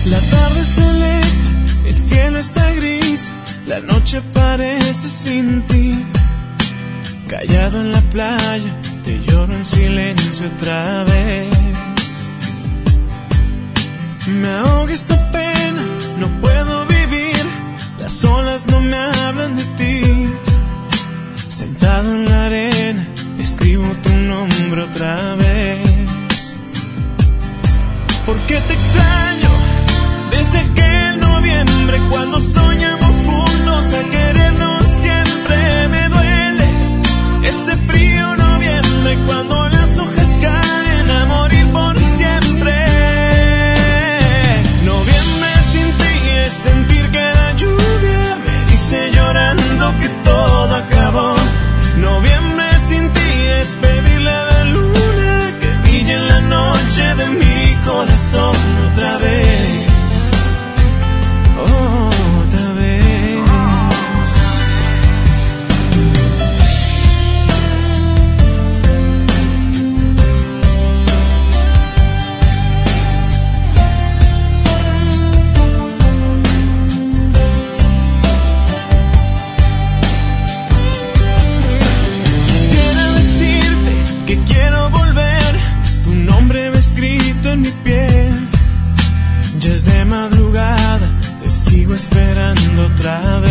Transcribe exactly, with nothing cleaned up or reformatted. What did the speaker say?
La tarde se aleja, el cielo está gris, la noche parece sin ti. Callado en la playa, te lloro en silencio otra vez. Me ahoga esta pena, no puedo vivir, las olas no me hablan de ti. Sentado en la arena, escribo tu nombre otra vez. ¿Por qué te extraño? Desde aquel noviembre cuando soñamos juntos a querernos siempre. Me duele este frío noviembre cuando las hojas caen a morir por siempre. Noviembre sin ti es sentir que la lluvia me dice llorando que todo acabó. Noviembre sin ti es pedirle a la luna que brille en la noche de mi corazón otra vez. Otra vez. Quisiera decirte que quiero volver, tu nombre va escrito en mi piel. Ya es de madrugada, te sigo esperando otra vez.